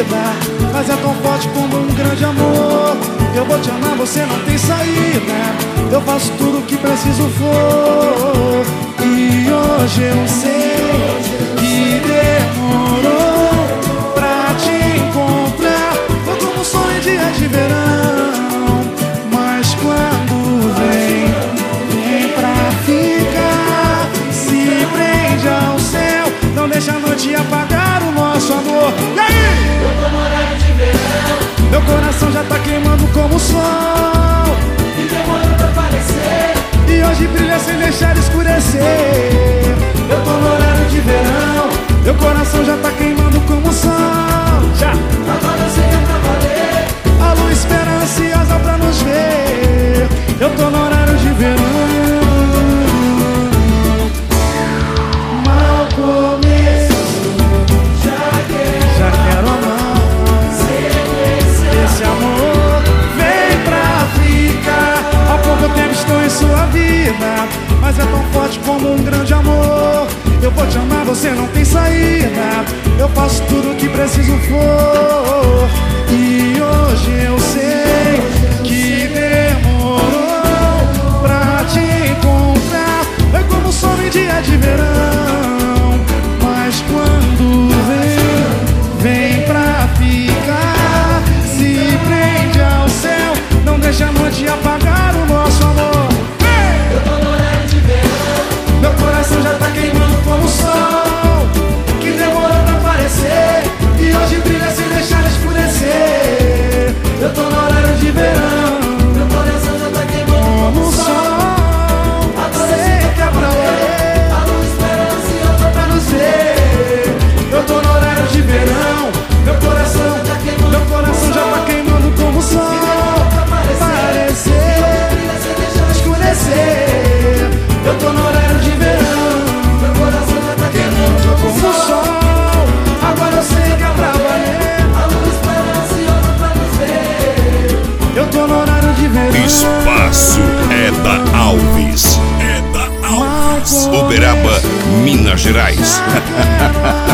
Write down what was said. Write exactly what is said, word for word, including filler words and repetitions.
vida, mas é tão forte como um grande amor. Eu vou te amar, você não tem saída. Eu faço tudo o que preciso for. E hoje eu sei que demorou pra te encontrar. Foi como um sonho em dia de verão, mas quando vem, vem pra ficar. Se prende ao céu, não deixa a noite apagar o nosso amor. E aí? Eu tô no horário de verão, meu coração já tá queimando como o sol, e demorou pra aparecer, e hoje brilha sem deixar escurecer. Eu tô no horário de verão, meu coração já tá queimando como o sol. Já! agora eu sei que é pra valer. A lua espera ansiosa pra nos ver. Eu tô no horário de verão. Mal começo, Já quero já quero amar. Esse amor vem pra ficar. Há pouco tempo estou em sua vida, mas é tão forte como um grande amor. Eu vou te amar, você não tem saída. Eu faço tudo o que preciso for. E hoje eu sei que demorou pra te encontrar. É como um sol em dia de verão, mas quando vem, vem pra ficar. Se prende ao céu, não deixa a noite apagar o nosso amor. Eu tô no horário de verão, Meu coração já tá queimando como o sol, que demorou pra aparecer, e hoje brilha sem deixar escurecer. Eu tô no horário de verão, meu coração já tá queimando como como o o sol. sol. Agora Sei que é pra valer, A lua espera ansiosa pra nos ver. eu tô no horário de verão. Meu coração, Tá queimando meu coração já tá queimando como o sol. pra aparecer, Parecer, brilha sem deixar escurecer. Eu tô no horário de verão, meu coração já tá queimando como o sol. Agora eu sei que é pra valer. A lua espera ansiosa pra nos ver. Eu tô no horário de verão. Espaço é da Alves. É da Alves. Uberaba, Minas Gerais. Já quero